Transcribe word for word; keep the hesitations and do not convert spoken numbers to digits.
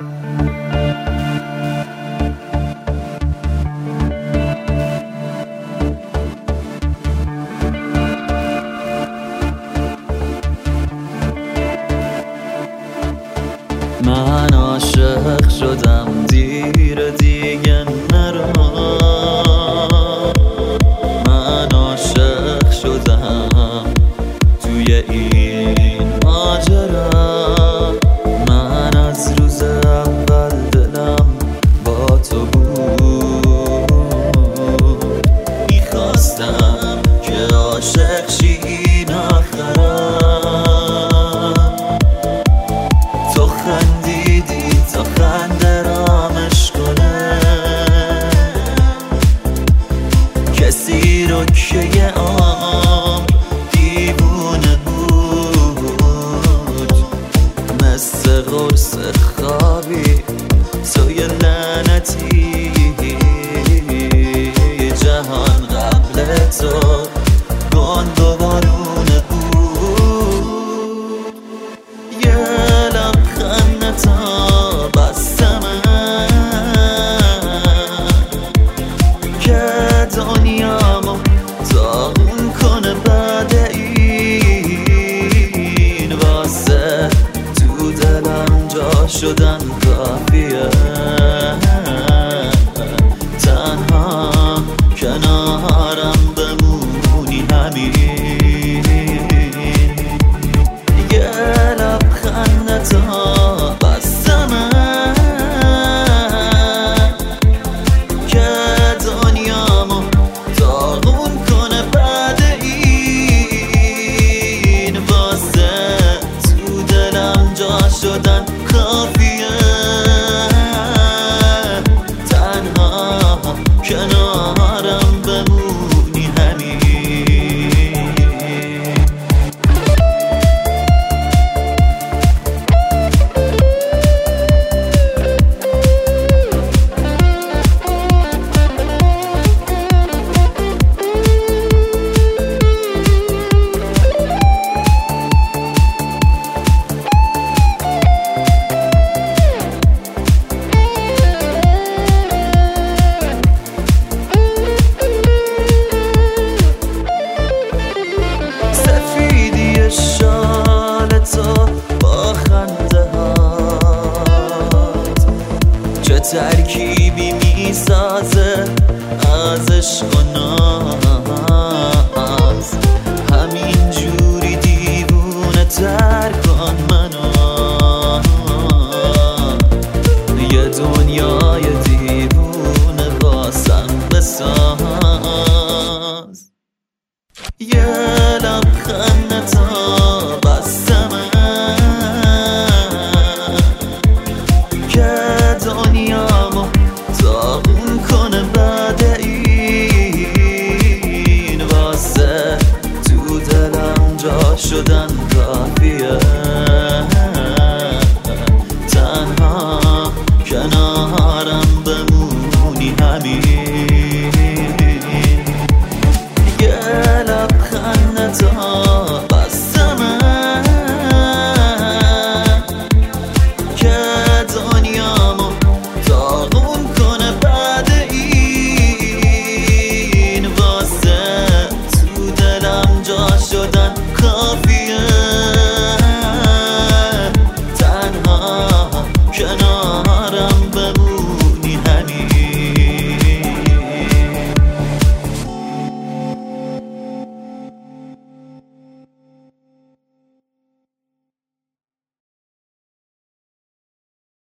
من عاشق شدم دیر دیگه نرو، من عاشق شدم توی این ماجرا. من از روز اول دلم با تو بود، میخواستم که عاشق شی این آخرا. تو خندیدی تا خنده رامش کنه، کسی رو که یه عمر دیوونه بود، مثل قرص خوابی تو یه لعنتی. جهان قبل تو گند و بارونه بود، یه لبخند تا بستم که دنیامو داغون کنه. بعد این واسه تو دلم جا شدن کافیه، تنها کنارم بمونی همین. یه لبخند تا بستم که دنیامو داغون کنه. بعد این واسه تو دلم جا شدن کافیه، تنها کنارم بمونی همین. شال تو با خنده هات چه ترکیبی میسازه از عشق و ناز.